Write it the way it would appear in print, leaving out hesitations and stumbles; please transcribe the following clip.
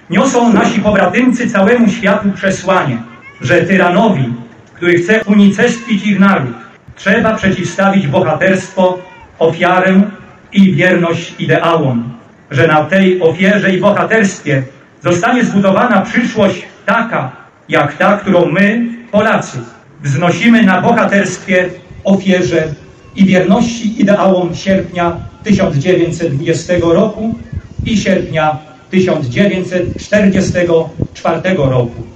niosą nasi pobratymcy całemu światu przesłanie, że tyranowi, który chce unicestwić ich naród, trzeba przeciwstawić bohaterstwo, ofiarę i wierność ideałom, że na tej ofierze i bohaterstwie zostanie zbudowana przyszłość taka, jak ta, którą my, Polacy, wznosimy na bohaterstwie, ofierze i wierności ideałom sierpnia 1920 roku i sierpnia 1944 roku.